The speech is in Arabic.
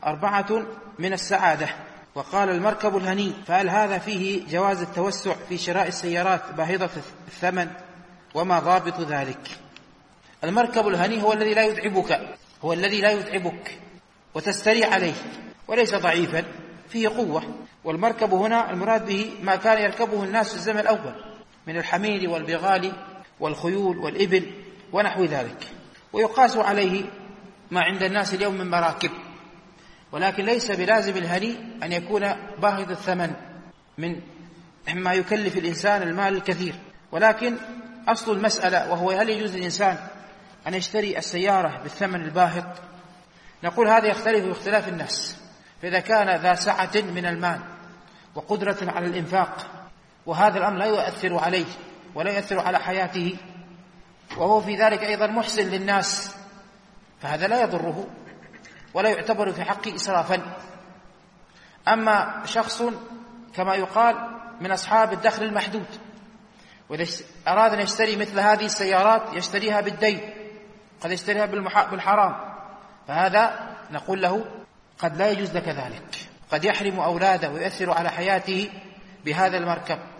4 من السعادة. وقال المركب الهني، فهل هذا فيه جواز التوسع في شراء السيارات باهظة الثمن؟ وما ضابط ذلك؟ المركب الهني هو الذي لا يتعبك وتستريح عليه، وليس ضعيفا، فيه قوة. والمركب هنا المراد به ما كان يركبه الناس في الزمن الأول من الحمير والبغال والخيول والإبل ونحو ذلك، ويقاس عليه ما عند الناس اليوم من مراكب. ولكن ليس بلازم الهني أن يكون باهظ الثمن من ما يكلف الإنسان المال الكثير، ولكن أصل المسألة وهو هل يجوز للإنسان أن يشتري السيارة بالثمن الباهظ؟ نقول هذا يختلف باختلاف الناس. فإذا كان ذا سعة من المال وقدرة على الإنفاق، وهذا الأمر لا يؤثر عليه ولا يؤثر على حياته، وهو في ذلك أيضا محسن للناس، فهذا لا يضره ولا يعتبر في حقه إسرافا. أما شخص كما يقال من أصحاب الدخل المحدود، وإذا أراد أن يشتري مثل هذه السيارات يشتريها بالدين، قد يشتريها بالحرام، فهذا نقول له قد لا يجوز لك ذلك، قد يحرم أولاده ويؤثر على حياته بهذا المركب.